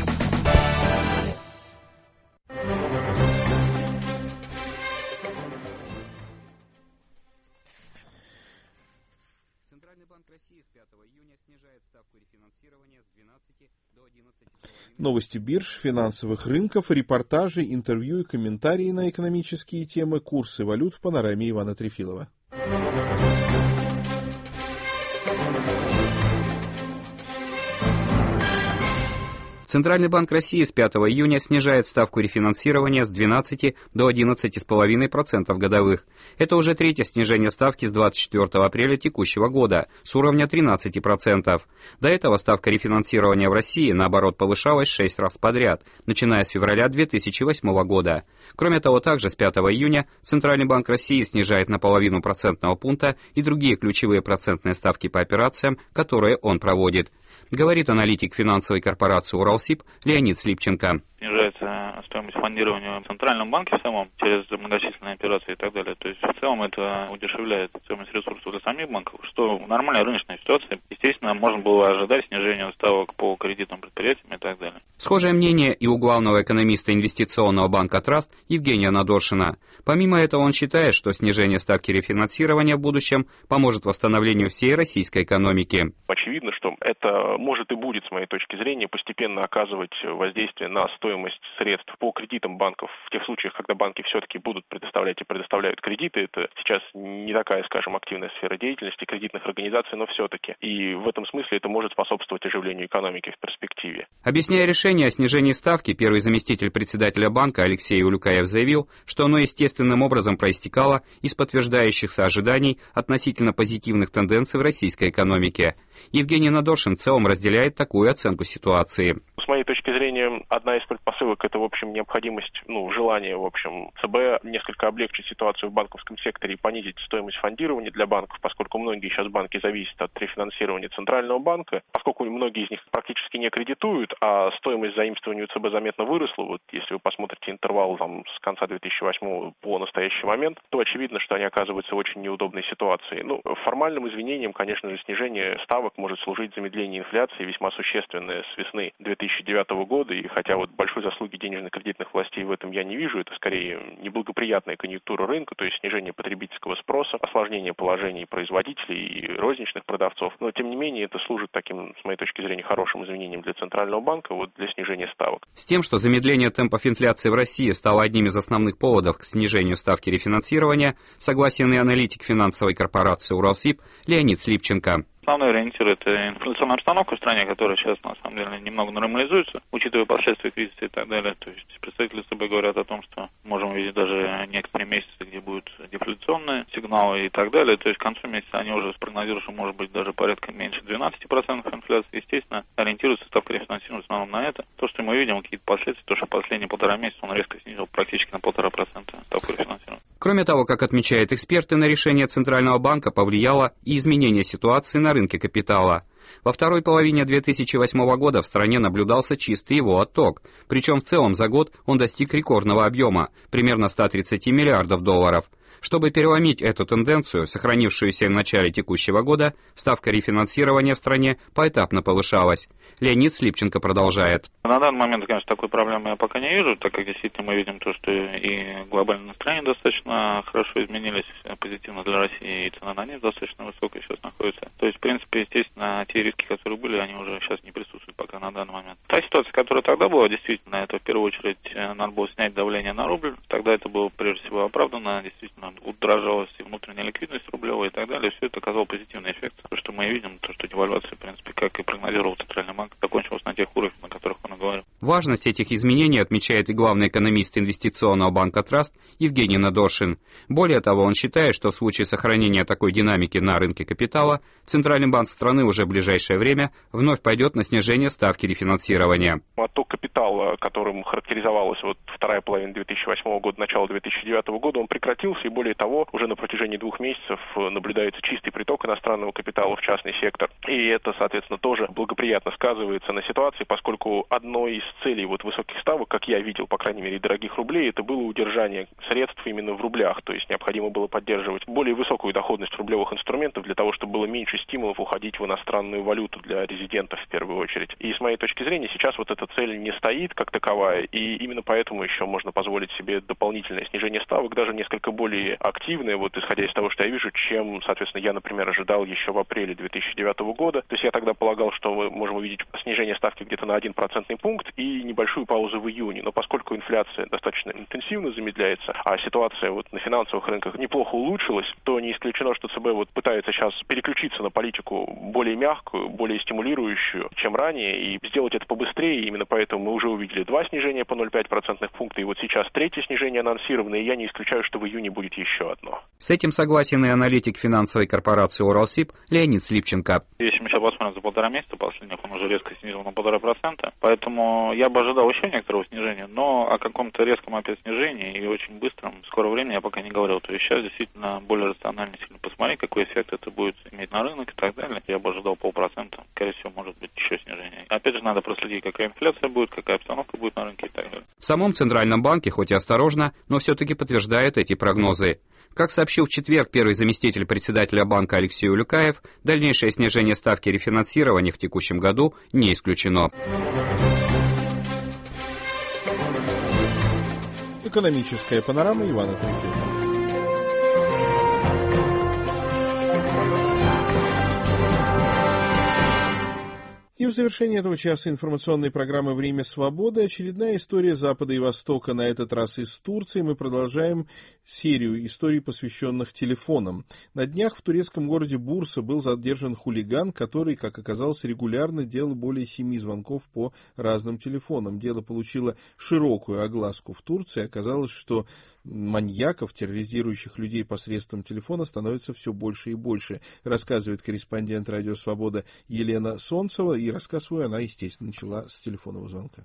Новости бирж, финансовых рынков, репортажи, интервью и комментарии на экономические темы, курсы валют в панораме Ивана Трефилова. Центральный банк России с пятого июня снижает ставку рефинансирования с двенадцати до одиннадцати целых пяти десятых процента годовых. Это уже третье снижение ставки с двадцать четвёртого апреля текущего года с уровня тринадцати процентов. До этого ставка рефинансирования в России, наоборот, повышалась шесть раз подряд, начиная с февраля две тысячи восьмого года. Кроме того, также с пятого июня Центральный банк России снижает на половину процентного пункта и другие ключевые процентные ставки по операциям, которые он проводит. Говорит аналитик финансовой корпорации «Уралсиб» Леонид Слипченко. Снижается стоимость фондирования в Центральном банке в самом, через многочисленные операции и так далее. То есть в целом это удешевляет стоимость ресурсов для самих банков, что в нормальной рыночной ситуации, естественно, можно было ожидать снижения ставок по кредитным предприятиям и так далее. Схожее мнение и у главного экономиста инвестиционного банка «Траст» Евгения Надоршина. Помимо этого, он считает, что снижение ставки рефинансирования в будущем поможет восстановлению всей российской экономики. Очевидно, что это может и будет, с моей точки зрения, постепенно оказывать воздействие на стоимость средств по кредитам банков в тех случаях, когда банки все-таки будут предоставлять и предоставляют кредиты. Это сейчас не такая, скажем, активная сфера деятельности кредитных организаций, но все-таки. И в этом смысле это может способствовать оживлению экономики в перспективе. Объясняя решение о снижении ставки, первый заместитель председателя банка Алексей Улюкаев заявил, что оно естественным образом проистекало из подтверждающихся ожиданий относительно позитивных тенденций в российской экономике. Евгений Надоршин в целом разделяет такую оценку ситуации. С моей точки зрения, одна из предпосылок – это, в общем, необходимость, ну, желание, в общем, ЦБ несколько облегчить ситуацию в банковском секторе и понизить стоимость фондирования для банков, поскольку многие сейчас банки зависят от рефинансирования Центрального банка, поскольку многие из них практически не кредитуют, а стоимость заимствования у ЦБ заметно выросла. Вот если вы посмотрите интервал там, с конца две тысячи восьмого по настоящий момент, то очевидно, что они оказываются в очень неудобной ситуации. Ну, формальным извинением, конечно же, снижение ставок может служить замедление инфляции, весьма существенное с весны две тысячи девятого года, и хотя вот большой заслуги денежно-кредитных властей в этом я не вижу, это скорее неблагоприятная конъюнктура рынка, то есть снижение потребительского спроса, осложнение положений производителей и розничных продавцов, но тем не менее это служит таким, с моей точки зрения, хорошим извинением для Центрального банка вот для снижения ставок. С тем, что замедление темпов инфляции в России стало одним из основных поводов к снижению ставки рефинансирования, согласен и аналитик финансовой корпорации «Уралсиб» Леонид Слипченко. Основной ориентир – это инфляционная обстановка в стране, которая сейчас, на самом деле, немного нормализуется, учитывая последствия кризиса и так далее. То есть представители ЦБ говорят о том, что можем увидеть даже некоторые месяцы, где будут дефляционные сигналы и так далее. То есть к концу месяца они уже спрогнозируют, что может быть даже порядка меньше двенадцати процентов инфляции. Естественно, ориентируется ставка рефинансирования в основном на это. То, что мы видим, какие-то последствия, то, что последние полтора месяца он резко снизил практически на полтора процента ставку рефинансирования. Кроме того, как отмечают эксперты, на решение Центрального банка повлияло и изменение ситуации на рынке капитала. Во второй половине две тысячи восьмого года в стране наблюдался чистый его отток, причем в целом за год он достиг рекордного объема, примерно ста тридцати миллиардов долларов. Чтобы переломить эту тенденцию, сохранившуюся в начале текущего года, ставка рефинансирования в стране поэтапно повышалась. Леонид Слипченко продолжает. На данный момент, конечно, такой проблемы я пока не вижу, так как действительно мы видим то, что и глобальное настроение достаточно хорошо изменились, позитивно для России, и цена на нефть достаточно высокая сейчас находится. То есть, в принципе, естественно, те риски, которые были, они уже сейчас не присутствуют пока на данный момент. Та ситуация, которая тогда была, действительно, это в первую очередь надо было снять давление на рубль. Тогда это было прежде всего оправдано, действительно удорожалась и внутренняя ликвидность рублевая и так далее. Все это оказало позитивный эффект. То, что мы видим, то, что девальвация, в принципе, как и прогнозировал Центральный банк, закончилась на тех уровнях, на которых он и говорил. Важность этих изменений отмечает и главный экономист инвестиционного банка Траст Евгений Надошин. Более того, он считает, что в случае сохранения такой динамики на рынке капитала, Центральный банк страны уже в ближайшее время вновь пойдет на снижение ставки рефинансирования. Отток капитала, которым характеризовалась вот вторая половина две тысячи восьмого года, начало две тысячи девятого года, он прекратился, и более того, уже на протяжении двух месяцев наблюдается чистый приток иностранного капитала в частный сектор. И это, соответственно, тоже благоприятно сказывается на ситуации, поскольку одной из целей вот высоких ставок, как я видел, по крайней мере, дорогих рублей, это было удержание средств именно в рублях. То есть необходимо было поддерживать более высокую доходность рублевых инструментов для того, чтобы было меньше стимулов уходить в иностранную валюту для резидентов в первую очередь. И с моей точки зрения, сейчас вот эта цель не стоит как таковая, и именно поэтому еще можно позволить себе дополнительное снижение ставок, даже несколько более активное, вот исходя из того, что я вижу, чем, соответственно, я, например, ожидал еще в апреле две тысячи девятого года. То есть я тогда полагал, что мы можем увидеть снижение ставки где-то на один процентный пункт и небольшую паузу в июне. Но поскольку инфляция достаточно интенсивно замедляется, а ситуация вот на финансовых рынках неплохо улучшилась, то не исключено, что ЦБ вот пытается сейчас переключиться на политику более мягкую, более стимулирующую, чем ранее, и сделать это побыстрее. Именно поэтому мы уже увидели два снижения по ноль целых пять десятых процентных пункта, и вот сейчас третье снижение анонсировано, и я не исключаю, что в июне будет еще одно. С этим согласен и аналитик финансовой корпорации Уралсиб Леонид Слипченко. Если мы сейчас посмотрим за полтора месяца последних, он уже резко снизил на полтора процента, поэтому я бы ожидал еще некоторого снижения, но о каком-то резком опять снижении и очень быстром, в скором времени я пока не говорил. То есть сейчас действительно более рационально сильно посмотреть, какой эффект это будет иметь на рынок и так далее. Я бы ожидал полпроцента, скорее всего, может быть еще снижение. Опять же, надо проследить, какая инфляция будет, какая обстановка будет на рынке и так далее. В самом Центральном банке, хоть и осторожно, но все-таки подтверждает эти прогнозы. Как сообщил в четверг первый заместитель председателя банка Алексей Улюкаев, дальнейшее снижение ставки рефинансирования в текущем году не исключено. Экономическая панорама Ивана Трефилова. И в завершении этого часа информационной программы «Время свободы» очередная история Запада и Востока, на этот раз из Турции. Мы продолжаем серию историй, посвященных телефонам. На днях в турецком городе Бурса был задержан хулиган, который, как оказалось, регулярно делал более семи звонков по разным телефонам. Дело получило широкую огласку в Турции. Оказалось, что маньяков, терроризирующих людей посредством телефона, становится все больше и больше, рассказывает корреспондент «Радио Свобода» Елена Солнцева, и рассказ свой она, естественно, начала с телефонного звонка.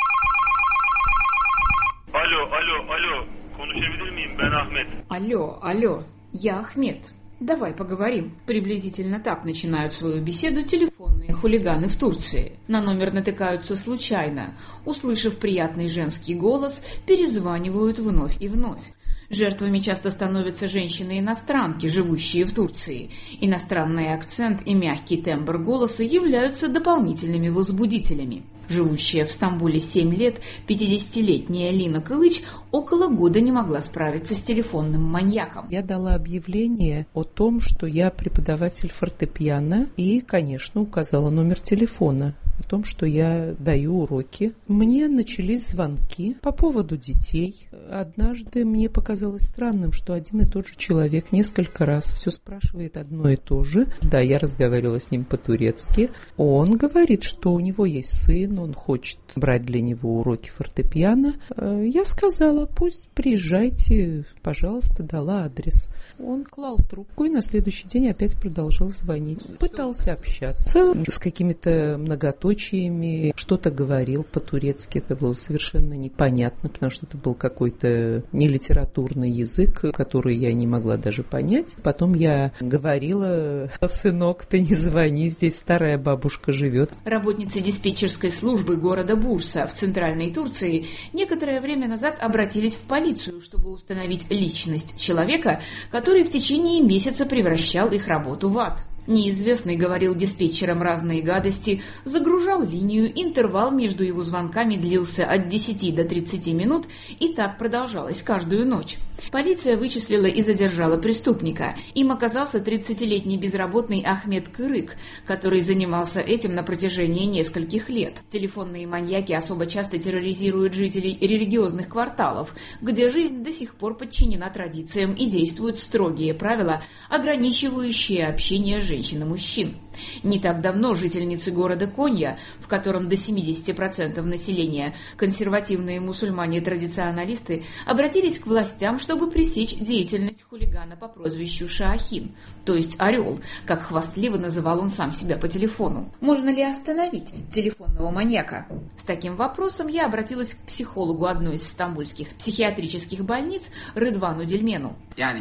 Алло, алло, алло, konuşabilir miyim? Ben Ahmet. Алло, алло, я Ахмед. Давай поговорим. Приблизительно так начинают свою беседу телефонные хулиганы в Турции. На номер натыкаются случайно. Услышав приятный женский голос, перезванивают вновь и вновь. Жертвами часто становятся женщины-иностранки, живущие в Турции. Иностранный акцент и мягкий тембр голоса являются дополнительными возбудителями. Живущая в Стамбуле семь лет, пятидесятилетняя Лина Кылыч около года не могла справиться с телефонным маньяком. Я дала объявление о том, что я преподаватель фортепиано, и, конечно, указала номер телефона, о том, что я даю уроки. Мне начались звонки по поводу детей. Однажды мне показалось странным, что один и тот же человек несколько раз все спрашивает одно и то же. Да, я разговаривала с ним по-турецки. Он говорит, что у него есть сын, он хочет брать для него уроки фортепиано. Я сказала, пусть приезжайте, пожалуйста, дала адрес. Он клал трубку и на следующий день опять продолжал звонить. Пытался общаться с какими-то многоточиями, что-то говорил по-турецки. Это было совершенно непонятно, потому что это был какой-то нелитературный язык, который я не могла даже понять. Потом я говорила, сынок, ты не звони, здесь старая бабушка живет. Работницы диспетчерской службы города Бурса в центральной Турции некоторое время назад обратились в полицию, чтобы установить личность человека, который в течение месяца превращал их работу в ад. Неизвестный говорил диспетчерам разные гадости, загружал линию, интервал между его звонками длился от десяти до тридцати минут, и так продолжалось каждую ночь. Полиция вычислила и задержала преступника. Им оказался тридцатилетний безработный Ахмед Кырык, который занимался этим на протяжении нескольких лет. Телефонные маньяки особо часто терроризируют жителей религиозных кварталов, где жизнь до сих пор подчинена традициям и действуют строгие правила, ограничивающие общение женщин и мужчин. Не так давно жительницы города Конья, в котором до семьдесят процентов населения консервативные мусульмане-традиционалисты, обратились к властям, чтобы пресечь деятельность хулигана по прозвищу Шаахин, то есть Орел, как хвастливо называл он сам себя по телефону. Можно ли остановить телефонного маньяка? С таким вопросом я обратилась к психологу одной из стамбульских психиатрических больниц Рыдвану Дельмену.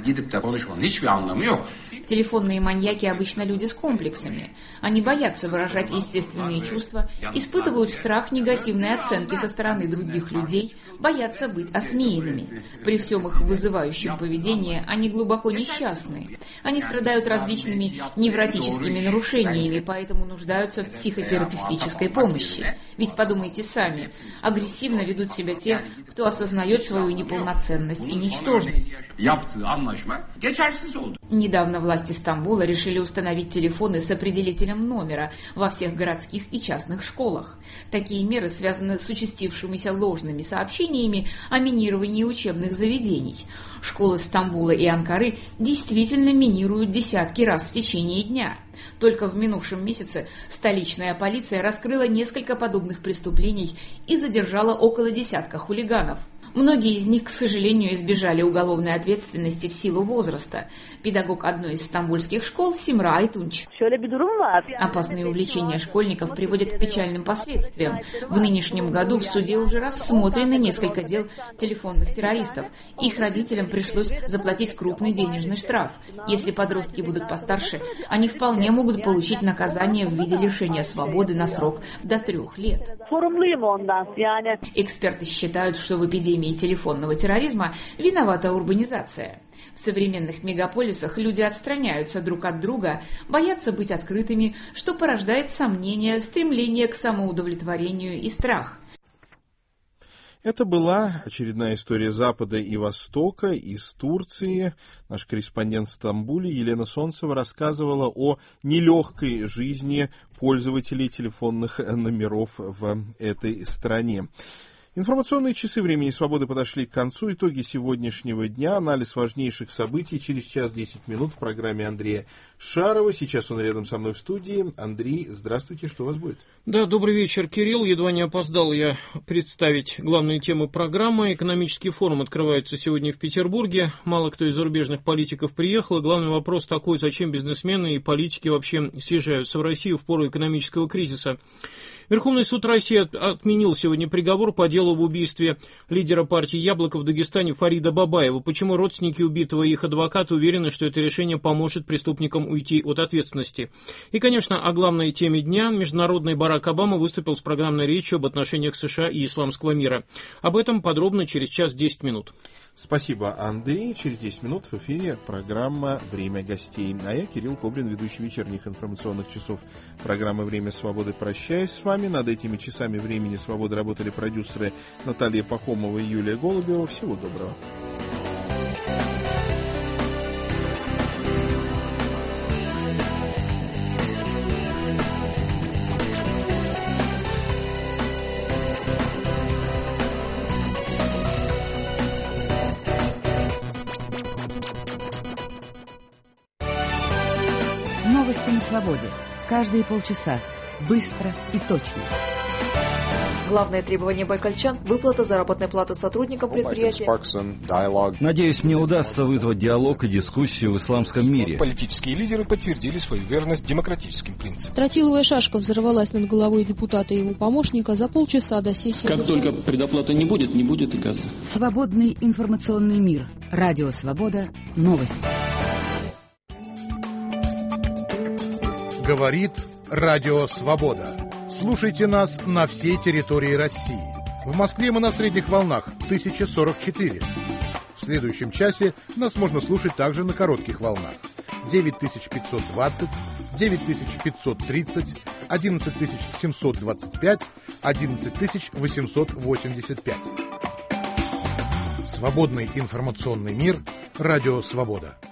Телефонные маньяки обычно люди с комплексами. Они боятся выражать естественные чувства, испытывают страх негативной оценки со стороны других людей, боятся быть осмеянными. При всем их вызывающем поведении они глубоко несчастны. Они страдают различными невротическими нарушениями, поэтому нуждаются в психотерапевтической помощи. Ведь подумайте сами, агрессивно ведут себя те, кто осознает свою неполноценность и ничтожность. Недавно власти Стамбула решили установить телефоны с определителем номера во всех городских и частных школах. Такие меры связаны с участившимися ложными сообщениями о минировании учебных заведений. Школы Стамбула и Анкары действительно минируют десятки раз в течение дня. Только в минувшем месяце столичная полиция раскрыла несколько подобных преступлений и задержала около десятка хулиганов. Многие из них, к сожалению, избежали уголовной ответственности в силу возраста. Педагог одной из стамбульских школ Симра Айтунч. Опасные увлечения школьников приводят к печальным последствиям. В нынешнем году в суде уже рассмотрены несколько дел телефонных террористов. Их родителям пришлось заплатить крупный денежный штраф. Если подростки будут постарше, они вполне могут получить наказание в виде лишения свободы на срок до трех лет. Эксперты считают, что в эпидемии телефонного терроризма виновата урбанизация. В современных мегаполисах люди отстраняются друг от друга, боятся быть открытыми, что порождает сомнения, стремление к самоудовлетворению и страх. Это была очередная история Запада и Востока из Турции. Наш корреспондент в Стамбуле Елена Солнцева рассказывала о нелегкой жизни пользователей телефонных номеров в этой стране. Информационные часы «Времени свободы» подошли к концу. Итоги сегодняшнего дня, анализ важнейших событий через час десять минут в программе Андрея Шарова. Сейчас он рядом со мной в студии. Андрей, здравствуйте, что у вас будет? Да, добрый вечер, Кирилл. Едва не опоздал я представить главные темы программы. Экономический форум открывается сегодня в Петербурге. Мало кто из зарубежных политиков приехал. Главный вопрос такой, зачем бизнесмены и политики вообще съезжаются в Россию в пору экономического кризиса. Верховный суд России отменил сегодня приговор по делу об убийстве лидера партии «Яблоко» в Дагестане Фарида Бабаева. Почему родственники убитого и их адвокаты уверены, что это решение поможет преступникам уйти от ответственности? И, конечно, о главной теме дня. Международный Барак Обама выступил с программной речью об отношениях США и исламского мира. Об этом подробно через час десять минут. Спасибо, Андрей. Через десять минут в эфире программа «Время гостей». А я, Кирилл Коблин, ведущий вечерних информационных часов программы «Время свободы». Прощаюсь с вами. Над этими часами «Времени свободы» работали продюсеры Наталья Пахомова и Юлия Голубева. Всего доброго. Новости на свободе. Каждые полчаса. Быстро и точно. Главное требование байкальчан – выплата заработной платы сотрудникам предприятия. Надеюсь, мне удастся вызвать диалог и дискуссию в исламском мире. Политические лидеры подтвердили свою верность демократическим принципам. Тротиловая шашка взорвалась над головой депутата и его помощника за полчаса до сессии. Как только предоплаты не будет, не будет и газа. Свободный информационный мир. Радио «Свобода». Новости. Говорит Радио Свобода. Слушайте нас на всей территории России. В Москве мы на средних волнах тысяча сорок четыре. В следующем часе нас можно слушать также на коротких волнах. девять тысяч пятьсот двадцать, девять тысяч пятьсот тридцать, одиннадцать тысяч семьсот двадцать пять, одиннадцать тысяч восемьсот восемьдесят пять. Свободный информационный мир. Радио Свобода.